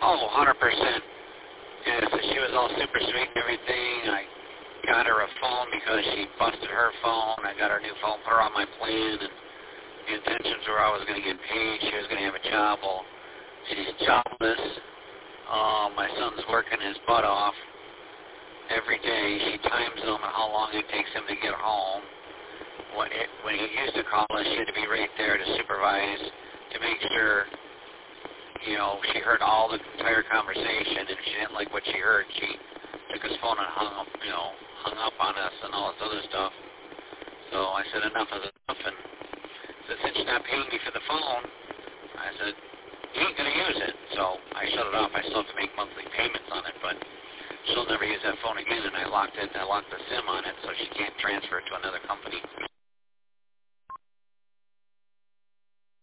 Oh, 100%. Yeah, so she was all super sweet and everything. I got her a phone because she busted her phone. I got her a new phone, put her on my plan, and the intentions were I was going to get paid. She was going to have a job. Well, she's jobless. My son's working his butt off every day. She times him and how long it takes him to get home. When he used to call us, she had to be right there to supervise, to make sure, she heard all the entire conversation, and if she didn't like what she heard, she took his phone and hung up on us and all this other stuff. So I said, enough is enough, and said, since you're not paying me for the phone, I said, you ain't going to use it. So I shut it off. I still have to make monthly payments on it, but she'll never use that phone again, and I locked the SIM on it so she can't transfer it to another company.